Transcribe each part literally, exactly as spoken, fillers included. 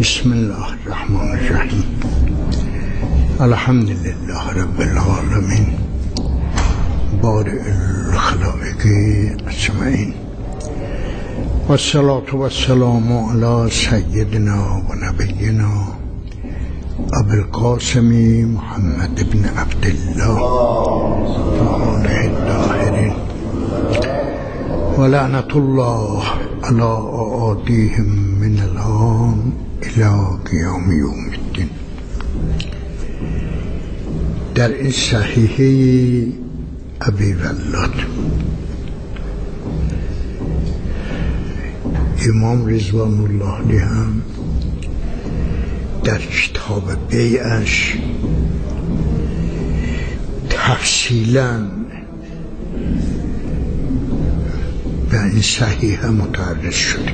بسم الله الرحمن الرحیم. الحمد لله رب العالمین بارئ الخلائق اجمعین و الصلاة و السلام علی سیدنا و نبینا ابی القاسم محمد بن عبدالله و آله الطاهرین و لعنت الله علی اعادیهم من الان الی قیام یوم الدین. در این صحیحه ابی ولاد امام رضوان الله علیه هم در کتاب بیعش تفصیلاً به این صحیحه متعرض شده.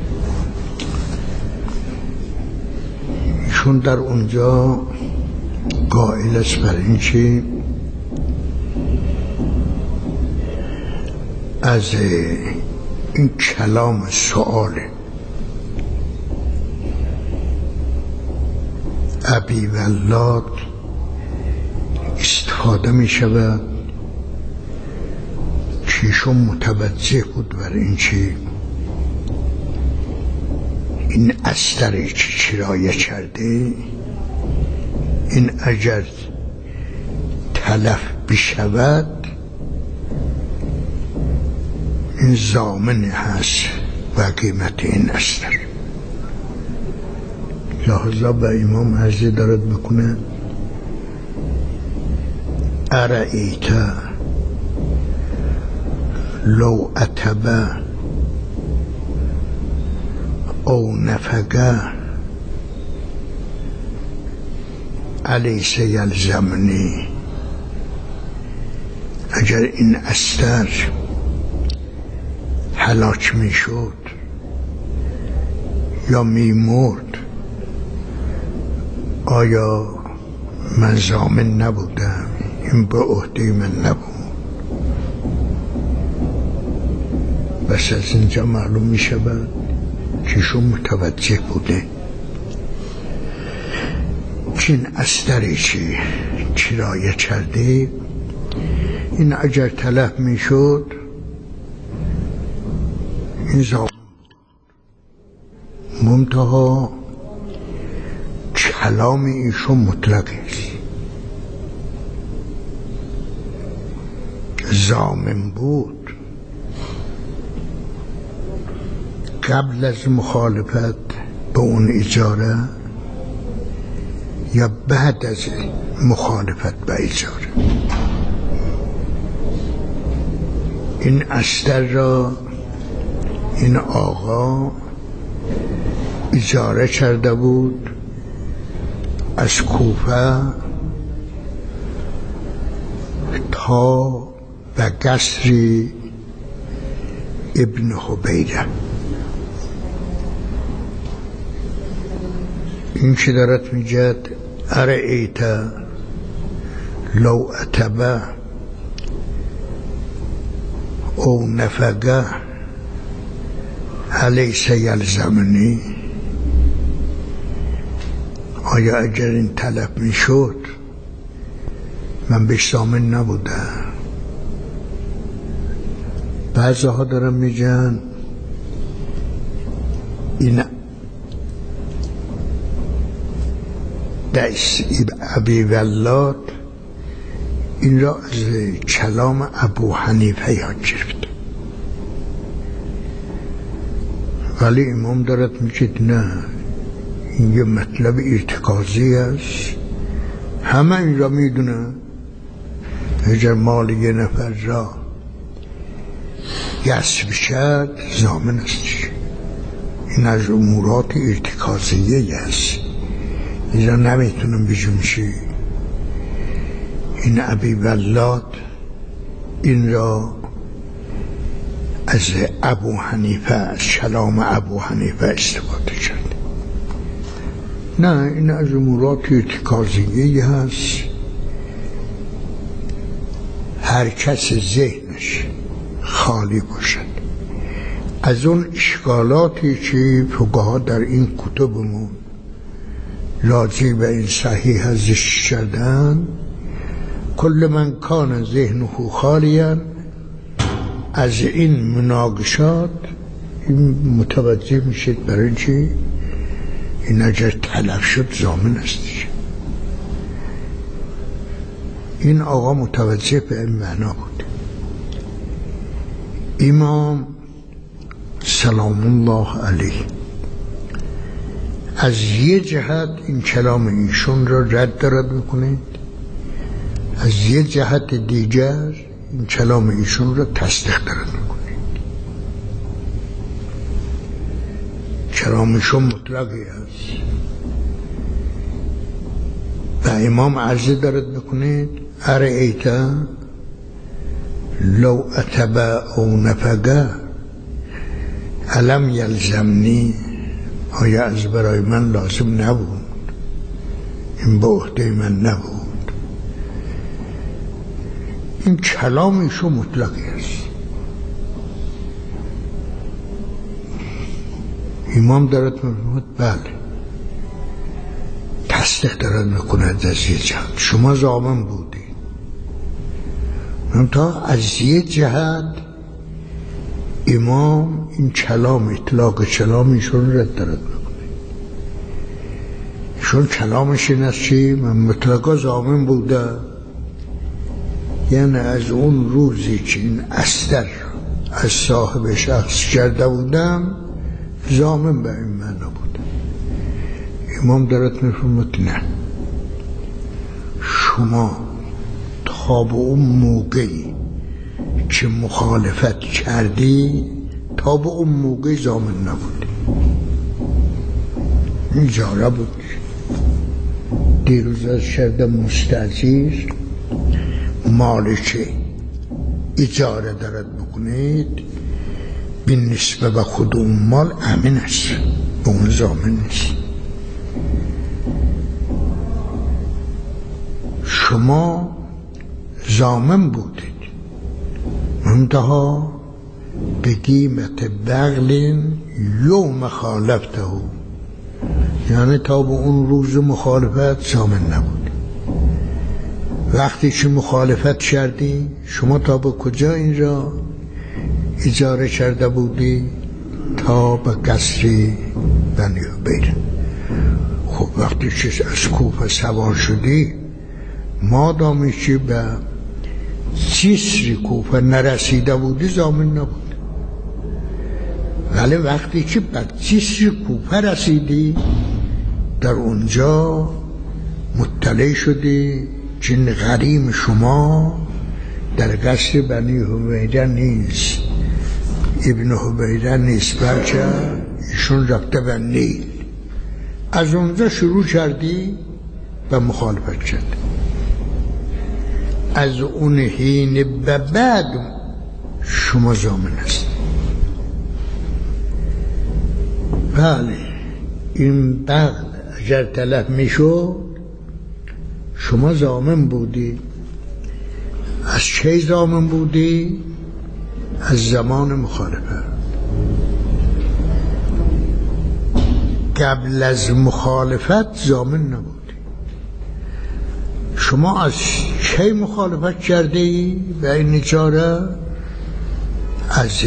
ایشون در اونجا قائل است بر این که از این کلام سؤال ابی ولاد استفاده می شود که ایشون متوجه بود بر این که این استری که چرایه کرده این اگر تلف بشود این ضامن هست و قیمت این استر. لحظه به امام عرضی دارد بکنه ارائیت لو اتبه او نفقه الیس یلزمنی، اگر این استر هلاک می شد یا می مرد آیا من ضامن نبودم؟ این به عهده من نبود. بس از اینجا معلوم می شود که شما متوجه بوده که این استری که کرایه کرده این اگر تلف می شد این ضامن منتها کلام ایشون مطلق است. ضامن بود قبل از مخالفت به اون اجاره یا بعد از مخالفت به اجاره. این استر را این آقا اجاره کرده بود از کوفه تا به قصر ابن حبیره. این که دارد میگد ارائیت لو اتبه او نفقه الیس یلزمنی، آیا اگر این طلب میشد من بهش ضامن نبودم؟ بعضی ها دارن میگن این دست ابی ولاد این را از کلام ابو حنیفه یاد گرفت، ولی امام دارد میگه نه، این یه مطلب ارتکازی است، همه این را میدونن. اگر مال یه نفر را غصب شد ضامن است. این از امورات ارتکازیه است، اینجا نمیتونم بجون چی. این ابی ولاد این را از ابو حنیفه، از کلام ابو حنیفه استفاده کرد. نه، این از امورات ارتکازیه هست. هر کس ذهنش خالی باشد از اون اشکالاتی که فقها در این کتبمون راجع به این صحیح ازش کردن کل من کان ذهنه خالیا از این مناقشات این متوجه میشید برای چی؟ این اگر تلف شد ضامن است. این آقا متوجه به این معنا بود. امام سلام الله علیه از یه جهت این کلام ایشون را رد دارد میکنه، از یه جهت دیگر این کلام ایشون را تصدیق دارد میکنه. کلام ایشون مطلقی است و امام عرضه دارد میکنه ارئیت لو اتبع او نفقه علم یلزمنی، آیا از برای من لازم نبود، این به عهده من نبود. این کلامیشو مطلقی است. امام دارد میگوید بله تصدیق دارد میکند از یه جهت شما ضامن بودی، تا از یه جهت امام این کلام اطلاق کلامیشون رد دارد میکنه. ایشون کلامش این است چی؟ من مطلقا ضامن بوده، یعنی از اون روزی که این استر از صاحب شخص کرده بودم ضامن به این معنا بود. امام دارد میفرماید نه، شما تا به اون موقعی که مخالفت کردی تا به اون موقع ضامن نبودی. این اجاره بود. دیروز از شرد مستعجیر مالک اجاره دارد بکنید به نسبه به خود اون مال امین است، به اون ضامن نیست. شما ضامن بودید منتها به قیمت بغل یوم خالفته، یعنی تا به اون روز مخالفت ضامن نبود. وقتی که مخالفت کردی شما تا به کجا این را اجاره کرده بودی؟ تا به قصر بنی عبید. خب وقتی که از کوفه سوار شدی مادامی که به جسر کوفه نرسیده بودی ضامن نبود، ولی وقتی که به جسر کوفه رسیدی در اونجا مطلع شدی که غریم شما در قصر بنی حبیره نیست، ابن حبیره نیست، بلکه ایشون رفته به نیل. از اونجا شروع کردی به مخالفت کرد. از اون حین به بعد شما ضامن است. بله این بغل اگر تلف میشد شما ضامن بودی. از چه ضامن بودی؟ از زمان مخالفت. قبل از مخالفت ضامن نبودی. شما از چه مخالفت کرده ای به این اجاره؟ از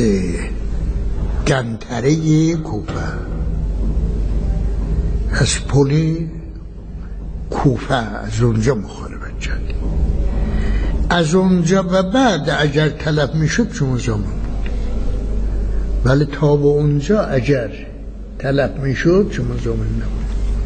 گنتره کوفه، از پل کوفه، از اونجا مخالفت کردی. از اونجا به بعد اگر طلب میشد شما ضامن بود، ولی تا به اونجا اگر طلب میشد شما ضامن نبود.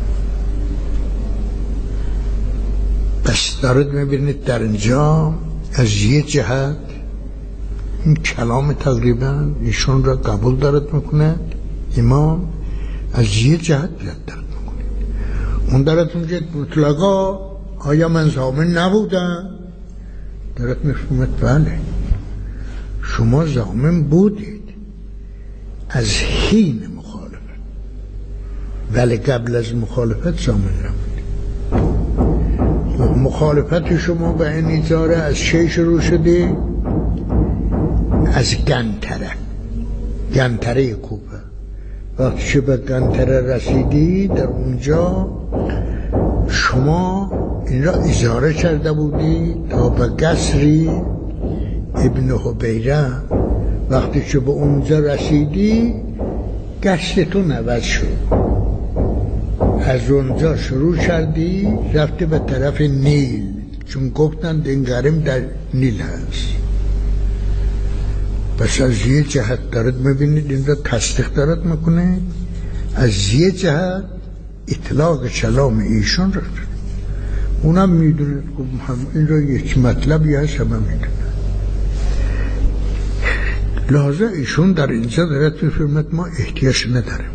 پس دارد میبینید در اینجا از یه جهت این کلام تقریبا ایشون را قبول دارد میکنه امام، از یه جهت رد دارد میکنه. اون دارد میگه مطلقا آیا من ضامن نبودم؟ دارد میفهمد بله شما ضامن بودید از حین مخالفت، ولی قبل از مخالفت ضامن نبودید. مخالفت شما به این اجاره از چه شروع شده؟ از گنتره، گنتره کوفه. وقتی که به گنتره رسیدی در اونجا شما این را اجاره کرده بودی تا به قصری ابن حبیره، وقتی که به اونجا رسیدی گشتتون عوض شد، از اونجا شروع کردی رفتی به طرف نیل، چون گفتن دنگرم در نیل هست. بس از یه جهت دارد میبینید این را تصدیق دارد میکنه، از یه جهت اطلاق کلام ایشون را اونم میدونه، این را یک مطلبی هست همه میدونه. لحظه ایشون در اینجا دارد میفرمد ما احتیاج نداریم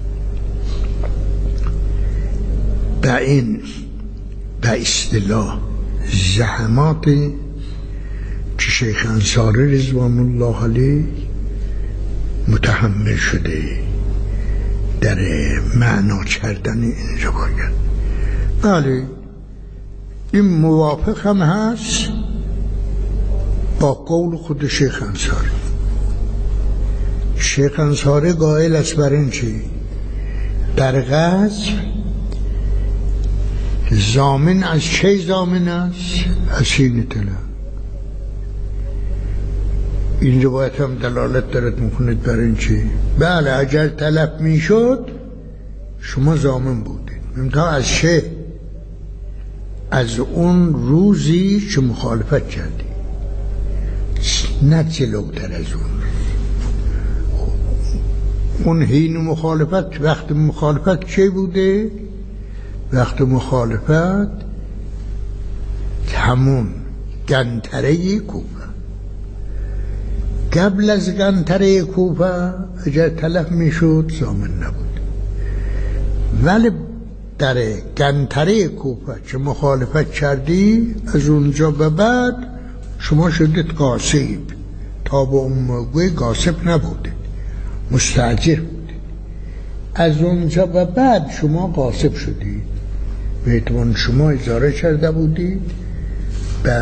به این به اصطلاح زحمات که شیخ انصاری رضوان الله علیه متحمل شده در معنا کردن این روایت. بله این موافق هم هست با قول خود شیخ انصاری. شیخ انصاری قائل است بر این چی در غزو ضامن از چه ضامن است؟ از سینه طلب. این روایت هم دلالت دارد میکنید بر این چی بله اگر طلب میشد شما ضامن بودید. منتها از چه؟ از اون روزی که مخالفت کردی، نه جلوتر از اون. اون حین مخالفت، وقت مخالفت چه بوده؟ وقت مخالفت همون گنتره کوفه. قبل از گنتره کوفه اگر تلف میشد ضامن نبود، ولی در گنتره کوفه که مخالفت کردی از اونجا به بعد شما شدید قاصب. تا به اون موقع قاصب نبودید، مستاجر بودید. از اونجا به بعد شما قاصب شدید، به اعتبار شما اجاره کرده بودید به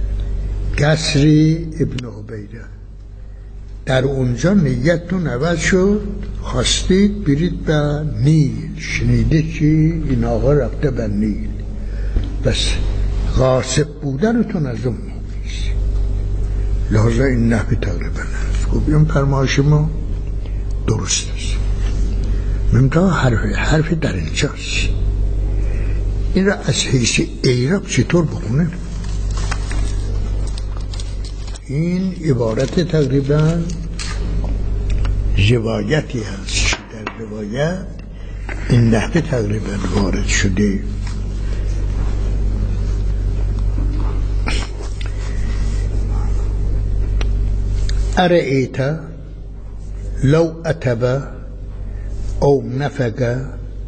قصری ابن حبیره. در اونجا نیتتون عوض شد، خواستید برید به نیل، شنیده که این آقا رفته به نیل، بس غاصب بودنتون از اون موقعیست. لحظه این نحوی تقریبا هست. گفتیم فرمایش ما درست است. منتها حرفی حرفی در اینجاست. این را از حیث اعراب چطور بخونه؟ این عبارت تقریبا روایتی هست، در روایت این نحوه تقریبا وارد شده. ارئیت لو اتبا او نفقا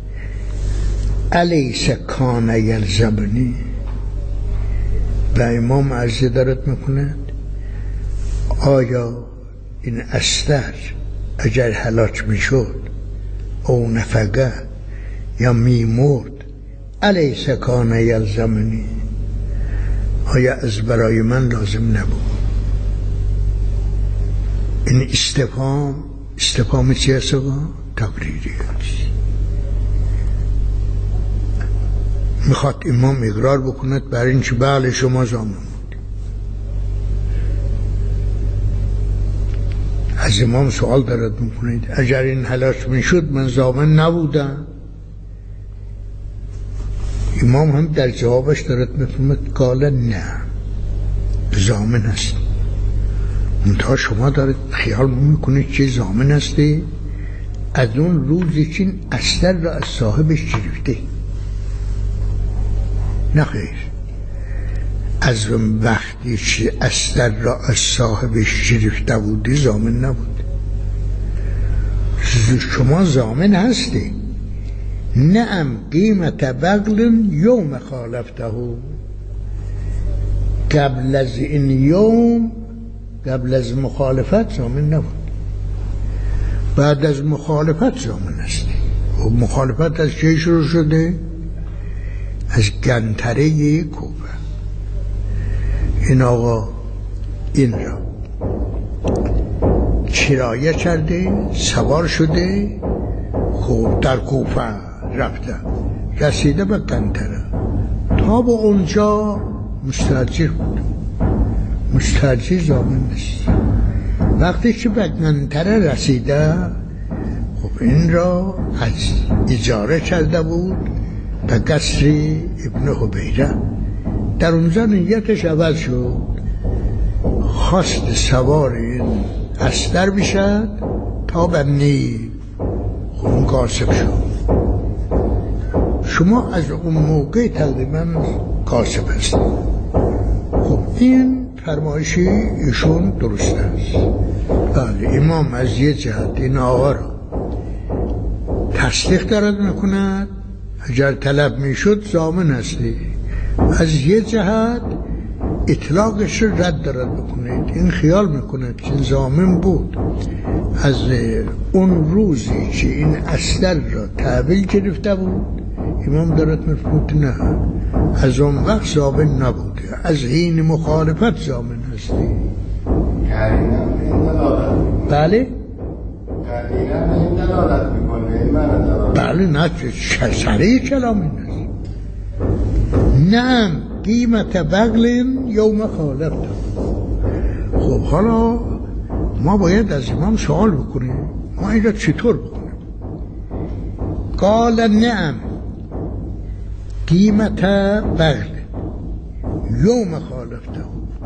الیس کان یلزمنی. و امام عرضی دارد میکند آیا این استر اگر هلاک میشد او نفقه یا میمرد الیس کان یلزمنی، آیا از برای من لازم نبود؟ این استفهام استفهام چی هست؟ تقریری هست. میخواد امام اقرار بکند بر این که بله شما ضامن بود. از امام سوال دارد میکنید اگر این هلاک میشد من ضامن نبودم؟ امام هم در جوابش دارد میفرماید قال نه، ضامن هست. منتها شما دارید خیال میکنید چه ضامن هستی؟ از اون روزی که استر را از صاحبش گرفته. نه خیر، از اون وقتی که استر را از صاحبش گرفته بودی ضامن نبود. شما ضامن هستی. نعم قیمت بغل یوم خالفته، قبل از این یوم، قبل از مخالفت ضامن نبود، بعد از مخالفت ضامن هستی. و مخالفت از چه شروع شده؟ از گنتره کوفه. این آقا این را کرایه کرده، سوار شده، خوب در کوفه رفته. رسیده به قنطره. تا به اونجا مستاجر بود، مستاجر زامن نیست. وقتی که به قنطره رسیده، خب این را از اجاره کرده بود به قصر ابن حبیره. در اونجا نیتش عوض شد، خواست سوار این استر بشد تا به نیل. خب اون کاسب شد. شما از اون موقع تقریبا کاسب هستید. خب این فرمایشی ایشون درست است. بله، امام از یه جهت این آقا را تصدیق دارد میکند، اگر طلب میشد ضامن هستی. از یه جهت اطلاقش رو رد دارد بکنید. این خیال میکند که این ضامن بود از اون روزی که این استر را تحویل گرفته بود. امام دارد میفرمود نه، از اون وقت ضامن نبوده، از حین مخالفت ضامن هستی. بله بله نه سریع کلام این است. نه قیمت بغل یوم خالفته. خب حالا ما باید از امام سوال بکنیم ما این را چطور بکنیم. قال نعم قیمت بغل یوم خالفته.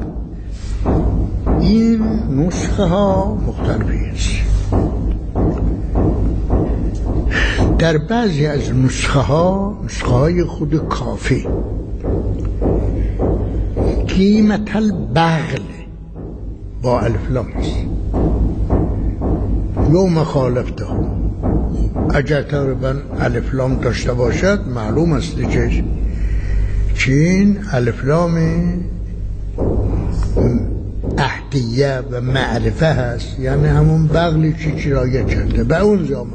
این نسخه ها مختلفی است. در بعضی از نسخه ها، نسخه های خود کافی، قیمت البغل با الف لام است. یوم خالفته اگر تقریبا الف لام داشته باشد معلوم است که چین الف لام احدیه و معرفه هست، یعنی همون بغلی که کرایه کرده به اون زمان.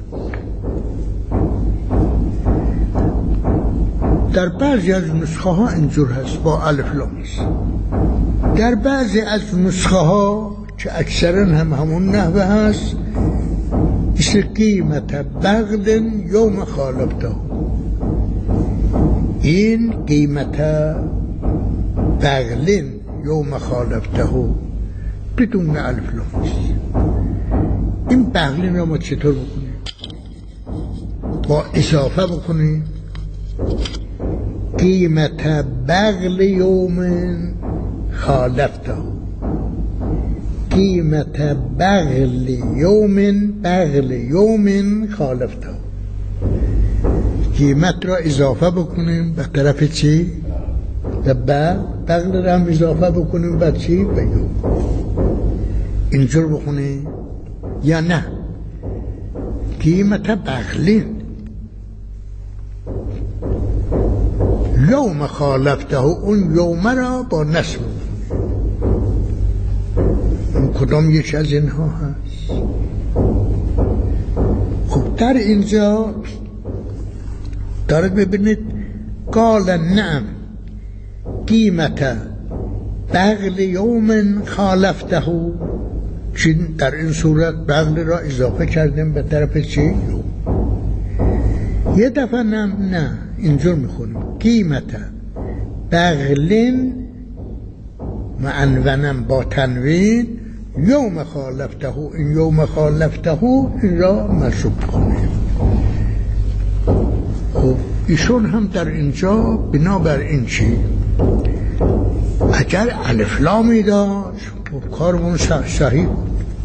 در بعضی از نسخه ها اینجور هست با الف لام است. در بعضی از نسخه ها که اکثرا هم همون نحوه هست مثل قیمت بغل یوم خالفته. این قیمت بغل یوم خالفته بدون الف لام است. این بغل را ما چطور بکنیم؟ با اضافه بکنیم قیمت بغل یوم خالفته. قیمت بغل یوم بغل یوم خالفته. قیمت را اضافه بکنیم به طرف چی؟ به بغل. بغل را هم اضافه بکنیم به چی؟ به یوم. اینجور بخونیم یا نه قیمت بغلین یوم خالفته. اون یوم را با نصب اون کدام یک از اینها هست. خب در اینجا دارد ببینید قال نعم قیمت بغل یوم خالفته. چین در این صورت بغل را اضافه کردیم به طرف چی؟ یوم. یه دفعه نه نه اینجور میخونیم قیمت بغلین معنونم با تنوین یوم خالفته. این یوم خالفته این را منصوب کنیم. خب ایشون هم در اینجا بنابر این چی اگر الف لامی داشت خب کارمون صحیح بود.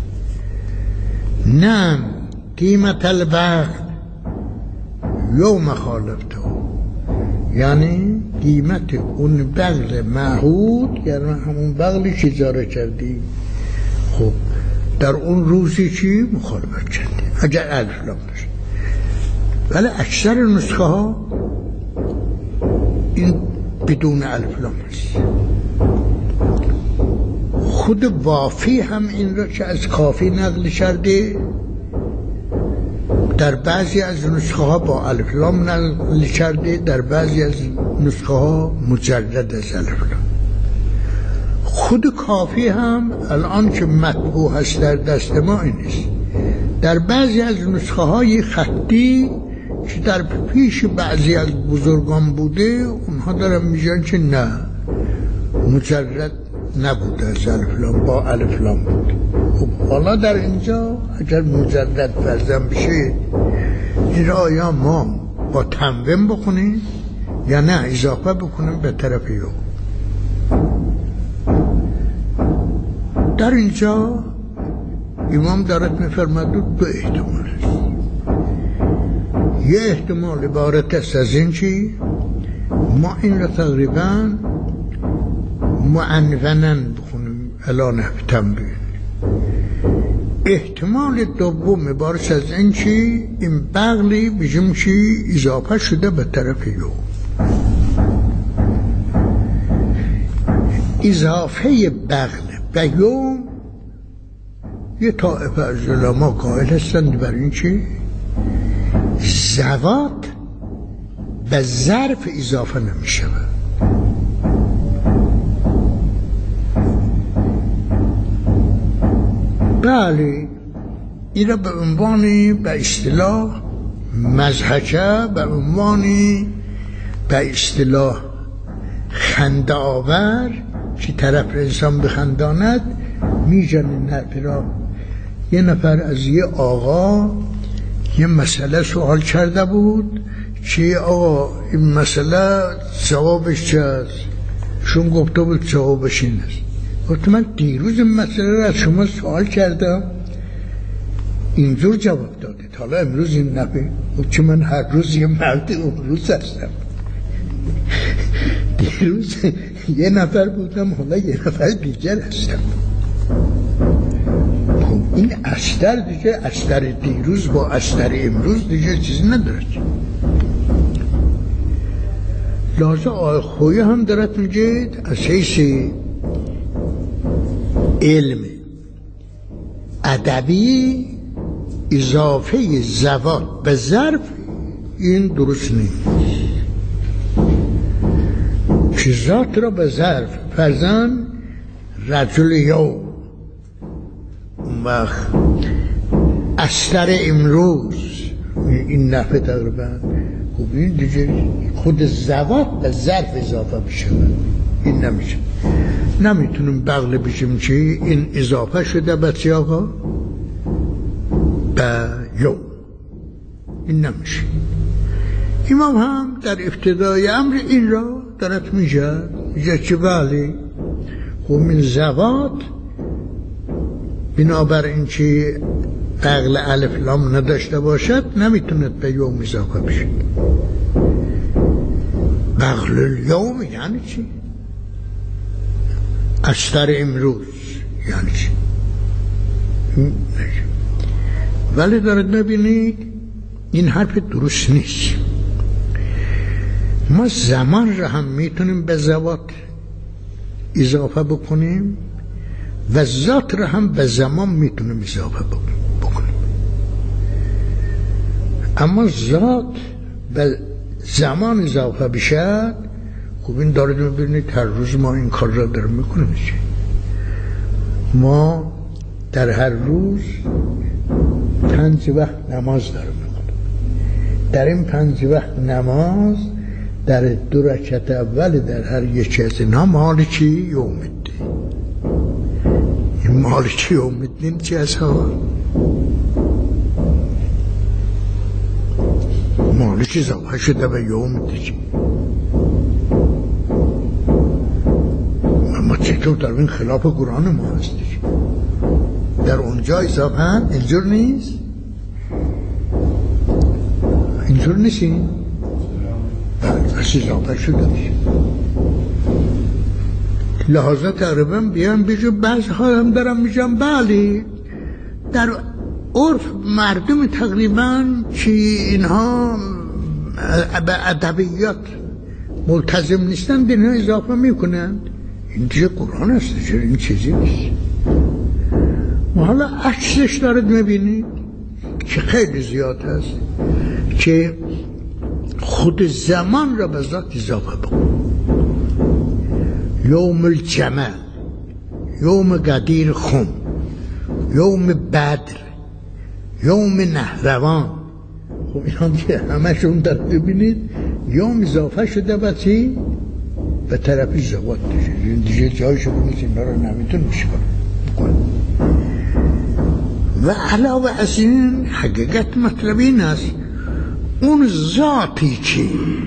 نعم قیمت البغل یوم خالفته، یعنی قیمت اون بغل معهود، یعنی همون بغلی که اجاره کردی خب در اون روزی چی مخالفت کردی اگر الف لام داشت. ولی اکثر نسخه ها این بدون الف لام است. خود وافی هم این را که از کافی نقل کرده در بعضی از نسخه ها با الف لام نقل کرده، در بعضی از نسخه ها مجرد از الف لام. خود کافی هم الان که مطبوع هست در دست ما این است. در بعضی از نسخه های خطی که در پیش بعضی از بزرگان بوده، اونها دارن میگن که نه، مجرد نبوده، از الف لام با الف لام بود. خب حالا در اینجا اگر مجرد فرضاً بشه، این را یا ما با تنوین بخونیم یا نه اضافه بکنیم به طرف یو. در اینجا امام دارد میفرماد دو احتمال است. یه احتمال عبارت است از این چی ما این را تقریبا معنونن بخونیم الان تنبیه. احتمال دوم عبارت از این چی این بغلی بجم چی اضافه شده به طرف یو. اضافه بغل به یو یه طائفه از علما قائل هستند بر این چی زوات به ظرف اضافه نمی شود. بله این را به عنوانی به اصطلاح مضحکه، به عنوانی به اصطلاح خنده آور که طرف انسان بخنداند میجنه نرفی را. یه نفر از یه آقا یه مسئله سوال کرده بود که آقا این مسئله جوابش چه است؟ شون گفته بود جوابش این است. گفت من دیروز این مسئله را از شما سوال کردم اینجور جواب دادید، حالا امروز این نبه. گفت که من هر روز یه مرد امروز هستم. دیروز یه نفر بودم، حالا یه نفر دیگر هستم. این اشتر دیگه، اشتر دیروز با اشتر امروز دیگه چیزی نداره. لازم آقای خویی هم دارد میگه از حیث علم ادبی اضافه زوات به ظرف این درست نیست. که ذات را به ظرف فرزن رجل یوم وقت اشتر امروز این نفع تقریبا خب این دیگه خود زوات به ظرف اضافه بشه، این نمیشه. نمیتونیم بغل بشیم که این اضافه شده به چی آقا؟ به یوم. این نمیشه. امام هم در ابتدای امر این را دارد میگه میگه که بله خب من زوات بنابراین که بغل الف لام نداشته باشد نمیتوند به یوم اضافه بشه. بغل الیوم یعنی چی؟ اشتر امروز یعنی چی؟ ولی دارد نبینید این حرف درست نیست. ما زمان را هم میتونیم به زوات اضافه بکنیم و ذات را هم به زمان میتونیم اضافه بکنیم، اما ذات به زمان اضافه بشه خب این دارید میبینید هر روز ما این کار را داریم میکنیم. ما در هر روز پنج وقت نماز داریم میکنیم. در این پنج وقت نماز در دو رکعت اول در هر یکی از اینا مالکی یوم الدین. این مالکی یوم الدین چی هست ها؟ مالکی اضافه شده به یوم الدین. اما چطور در این خلاف قرآن ما هستی؟ در اونجا اضافه هم اینجور نیست؟ اینجور نیستین؟ بس اضافه شده میشه. لحاظا تقریبا بیان بیجو بعض ها هم دارم میشم بله در عرف مردم تقریبا که اینها به ادبیات ملتزم نیستن به اینها اضافه میکنند. این دیگه قرآن هست، چرا این چیزی نیست. و حالا عکسش دارد میبینید که خیلی زیاد هست که خود زمان را به ذات اضافه بکن. یوم الجمل، یوم قدیر خم، یوم بدر، یوم نهروان. خب اینا که همشون در ببینید یا اضافه شده بچی به طرفی زواد دیگه این دیگه جایشو بینید اینا رو نمیتون میشه کنه. و علاوه از این حقیقت مطلب این است اون ذاتی که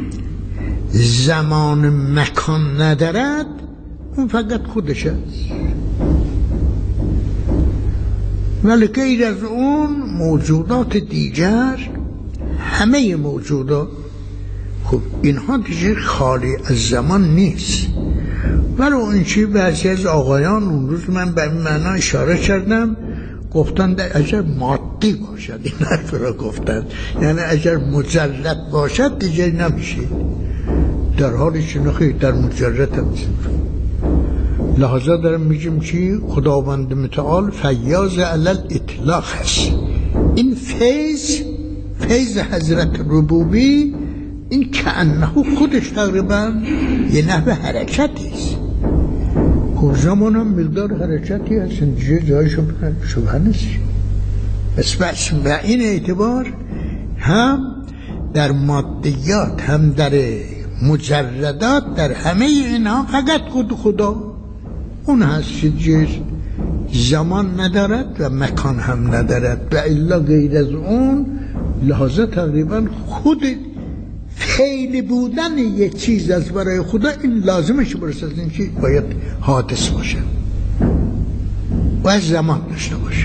زمان مکان ندارد اون فقط خودش است، ولی غیر از اون موجودات دیگر همه موجودات خب اینها دیگر خالی از زمان نیست. ولی اون چی بعضی از آقایان اون روز من به معنا اشاره کردم گفتن در اگر مادی باشد این حرف را گفتن، یعنی اگر مجرد باشد دیگه نمیشه، در حالی که نخیر در مجرد هم لحظه دارم میگم چی خداوند متعال فیاض علل اطلاق هست. این فیض فیض حضرت ربوبی این که انه خودش تقریبا یه نحو حرکتی است. خب زمان هم مقدار حرکتی هست اینجا جای شبه نیست. بس بس به این اعتبار هم در مادیات هم در مجردات در همه اینها فقط خود خدا اون هست که زمان ندارد و مکان هم ندارد و الا غیر از اون لحظه تقریبا خود فعل بودن یک چیز از برای خدا این لازمش برسد این که باید حادث باشه و از زمان داشته باشه.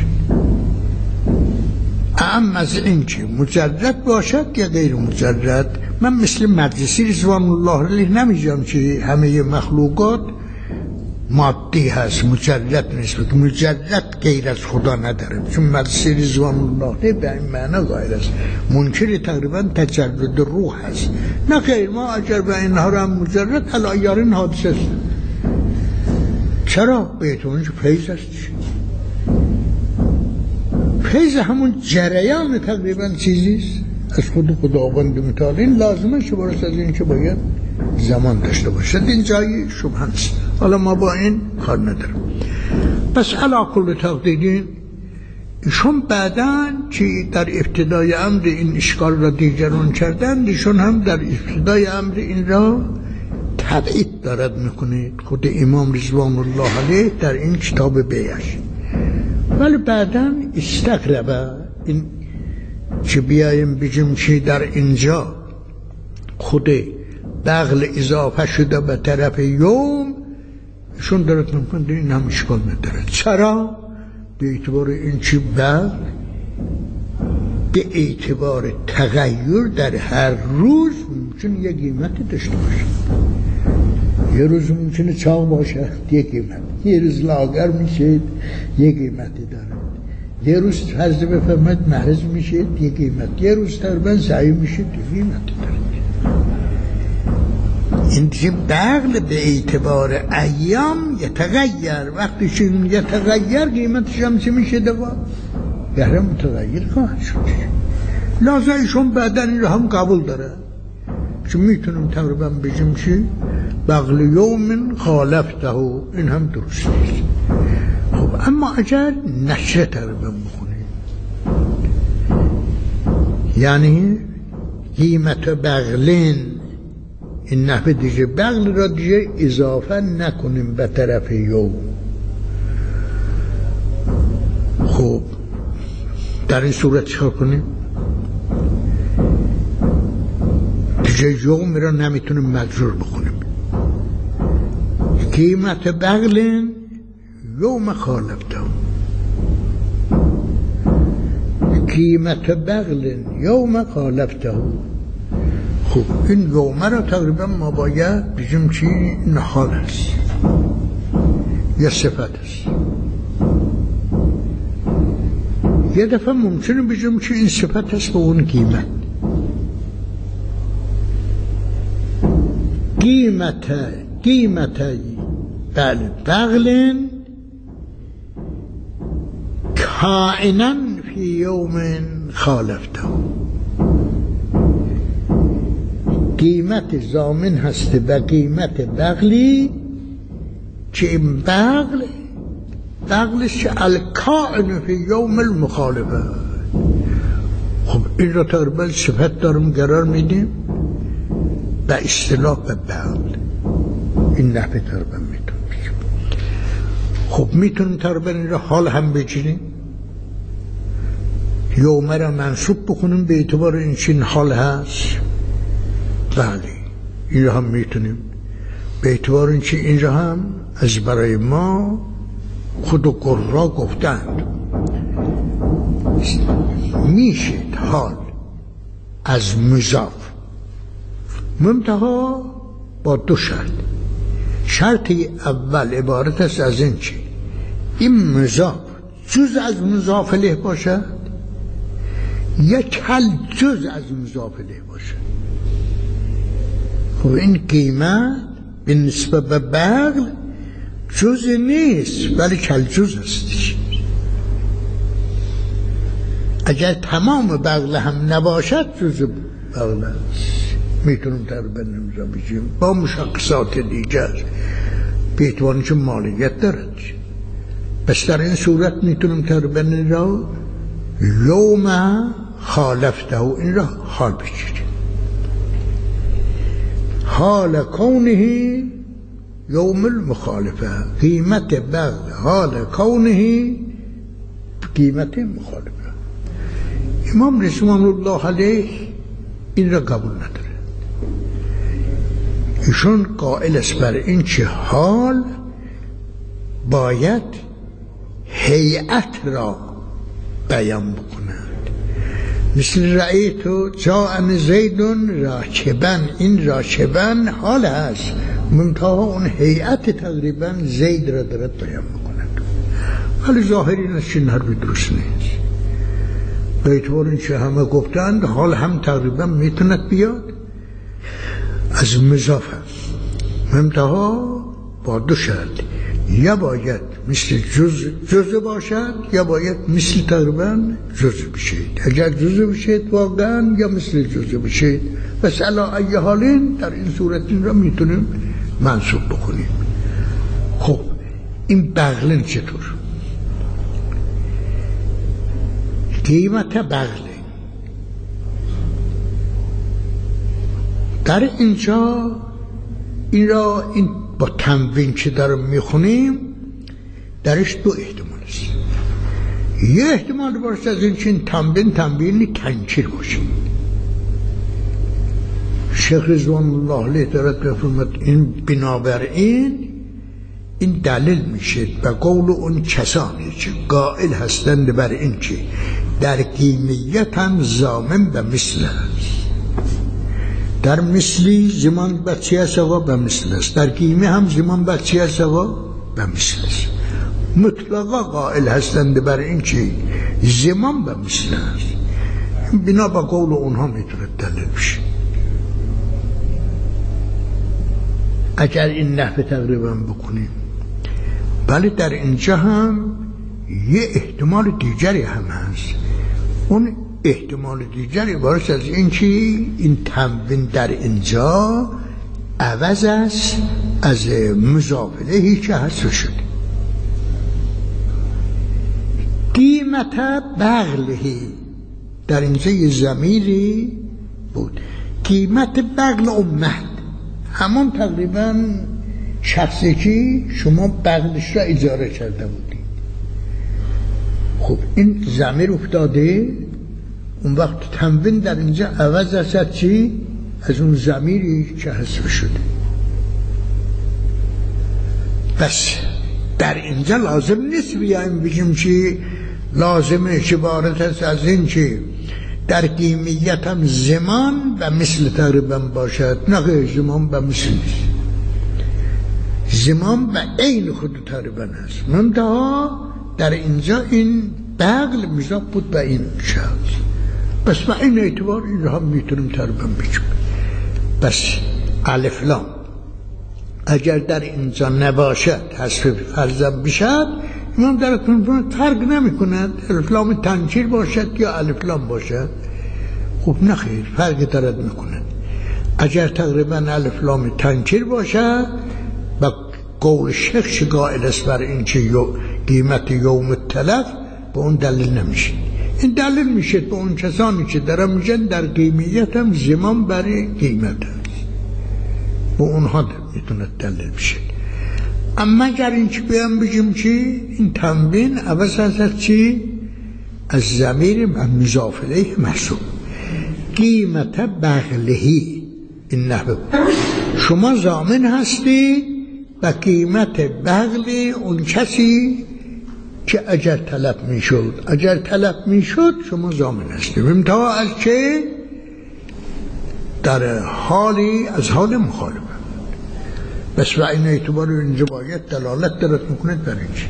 اما از این که مجرد باشد یا غیر مجرد، من مثل مجلسی رضوان الله علیه نمیگم که همه مخلوقات مادی هست مجرد نیست، مجرد غیر از خدا نداره، چون مجلسی رضوان الله علیه به این معنی غیر است، منکر تقریبا تجرد روح هست. نه خیر، ما اگر به اینها را مجرد الایارین حادثه است. چرا؟ بهتون که فیض است، فیض همون جریان تقریبا چیزیست از خود خداوند متعال. این لازمه که برس از این که باید زمان داشته باشد، این جایی شبه نیست. حالا ما با این کار ندارم. پس علا کل تقدیرین ایشون بعداً که در ابتدای امر این اشکال را دیگران کردند، ایشون هم در ابتدای امر این را تبعید دارد میکنه خود امام رضوان الله علیه در این کتاب بیعش. ولی بعداً استقربه این که بیایم بگیم که در اینجا خود بغل اضافه شده به طرف یوم، ایشون دارد میکنه این هم اشکال ندارد. چرا؟ به اعتبار این که بغل به اعتبار تغییر در هر روز ممکن یک قیمتی داشته باشه. یه روز ممکنه چاق باشه یک قیمت، یه روز لاغر میشه یک قیمتی داره، یه روز فرض بفرمایید محرز میشه یک قیمت، یه روز تقریبا ضعیف میشه یک قیمتی داره. این دیگه بغل به اعتبار ایام یتغیر، وقتی که یتغیر قیمتش هم چه میشه دوا گره متغیر خواهد شد. لازم ایشون بعدا این رو هم قبول داره چون میتونم تقریبا بگیم که بغل یوم خالفته، این هم درست نیست. خب اما اگر نشره تقریبا بخونیم یعنی قیمت بغلین این نحوه دیگه بغل را دیگه اضافه نکنیم به طرف یوم. خب در این صورت چیکار کنیم؟ دیگه یوم را نمیتونیم مجرور بکنیم. قیمت بغل یوم خالفته، قیمت بغل یوم خالفته. خب این یومه را تقریبا ما باید بگیم که این حال است یا صفت است. یه دفعه ممکنه بگیم که این صفت است به اون قیمت. قیمت قیمت بله بغل کائنا فی یوم خالفته، قیمت ضامن هست به قیمت بغلی که این بغل بغلش الکائن فی یوم المخالفه. خب این را تقریبا صفت دارم قرار میدیم به اصطلاح به بغل. این نحوه تقریبا میتونیم بگیم. خب میتونیم تقریبا این را حال هم بگیریم، یوم را منصوب بکنیم به اعتبار این چین حال هست. بله این را هم میتونیم به اعتبار این چین این را هم از برای ما خود و قرا گفتند میشه حال از مضاف، منتها با دو شرط. شرط اول عبارت است از این چی این مضاف جز از مضاف الیه باشد یا کل جز از مضاف الیه باشد. خب این قیمت به نسبت به بغل جز نیست ولی کل جز است. اگر تمام بغل هم نباشد جز بغل است. میتونم تقریبا نمیزا بشیم با مشخصات دیگر به اعتبار که مالیت دارد. بس در این صورت میتونم تقریبا این را یوم خالفته این را حال بگیریم. حال کونه یوم المخالفه، قیمت بغل حال کونه قیمت مخالفه. امام رضوان الله علیه این را قبول نداره. ایشون قائل است بر این چه حال باید هیئت را بیان بکنند. مثل رأیتو جاءن زیدون راکبن، این راکبن حال هست منتها اون هیئت تقریبا زید را دارد بیان بکنند. ولی ظاهر این است چین حرفی درست نیست. به اعتبار این چه همه گفتند حال هم تقریبا میتوند بیاد از مضاف هست، منتها با دو شرط، یا باید مثل جز جز باشد یا باید مثل تقریبا جز بشید. اگر جز بشید واقعا یا مثل جز بشید بس علی ای حالین در این صورت این را میتونیم منصوب بکنیم. خب این بغلن چطور؟ قیمت بغله در اینجا این را این با تنوین که دارم میخونیم درش دو احتمال است. یه احتمال باشه از این چین تنوین تنوین تنکیر باشه. شیخ رضوان الله علیه دارد بفرماید این بنابراین این دلیل میشه به قول اون کسانی که قائل هستند بر این که در قیمیت هم ضامن به مثل است. در مثلی زمان بچه سوا به مثل است، در قیمه هم زمان بچه سوا به مثل است. مطلقا قائل هستند بر این که زمان به مثل است. بنا به قول اونها میتونه دلیل بشه. اگر این نحوه تقریبا بکنیم، ولی در اینجا هم یه احتمال دیگری هم هست. اون احتمال دیگری عبارت از این که این تنوین در اینجا عوض است از مضاف الیه که حذف شده. قیمت بغلهی در اینجا یه ضمیری بود. قیمت بغل امت همون تقریبا شخصی که شما بغلش را اجاره کرده بودید. خب این ضمیر افتاده، اون وقت تنوین در اینجا عوض است چی؟ از اون ضمیری که حذف شده. بس در اینجا لازم نیست بیایم بگیم که لازمه که عبارت است از این که در قیمیت هم زمان و مثل تقریبا باشد. نه، زمان و مثل نیست، زمان و عین خود تقریبا هست. منتها در اینجا این بغل مضاف بود به این شخص. بس به این اعتبار این را هم میتونیم تقریبا بگیم. بس الف لام اگر در اینجا نباشد حذف فرضم بشد، امام در کنفرانس فرق نمی کند الف لام تنکیر باشد یا الف لام باشد. خب نخیر، فرق دارد می کند. اگر تقریبا الف لام تنکیر باشد و قول شیخ قائل است بر این که قیمت یوم التلف به اون دلیل نمیشه. این دلیل میشه به اون کسانی که دارن میگن در قیمیت هم زمان برای قیمت هست، به اونها میتونه دلیل بشه. اما اگر این که بیان بگیم که این تنوین عوض از چی؟ از ضمیر مضاف الیه محذوف، قیمت بغلهی، این نحوه شما ضامن هستی و قیمت بغل اون کسی که اجر طلب میشد، اجر طلب میشد شما ضامن هستی، امتحا از که در حالی از حال مخالفه. بس و این اعتبار اینجا باید دلالت دارد میکنه بر اینجا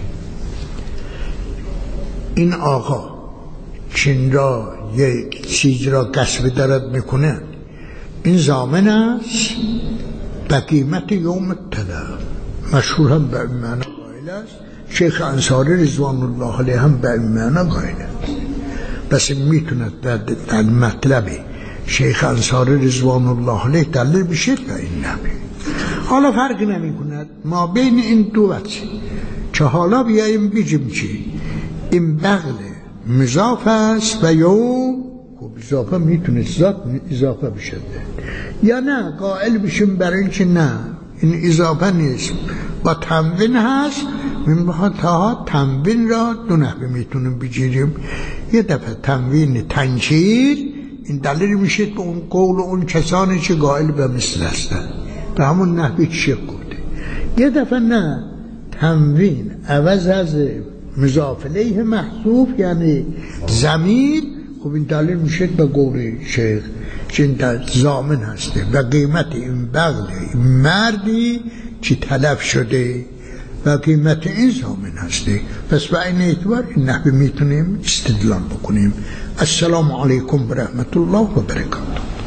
این آقا چین را یک چیز را قصب دارد میکنه، این ضامن است به قیمت یوم طلب. مشهور هم به این معنی قائل است، شیخ انصاری رضوان الله علیه هم به این معنی قائل است. بس میتونه در مطلبی شیخ انصاری رضوان الله علیه دلیل بشه به این نبی. حالا فرقی نمی کند ما بین این دو وجه که حالا بیاییم بگیم چی این بغل مضاف است و یوم خب اضافه میتونه ذات اضافه بشه یا نه قائل بشیم برای اینکه نه این اضافه نیست و تنوین هست. من بخواد تا تنوین را دو نحوه میتونیم بگیریم، یه دفعه تنوین تنکیر، این دلیل میشه به اون قول و اون کسانی که قائل به مثل هستن به همون نحوی که شیخ گفته. یه دفعه نه تنوین عوض از مضاف الیه محذوف یعنی ضمیر، خب این دلیل میشه به قول شیخ که این ضامن هسته و قیمت این بغل این مردی که تلف شده و قیمت این ضامن هسته. پس به این اعتبار این نحوی میتونیم استدلال بکنیم. السلام علیکم و رحمت الله و برکاته.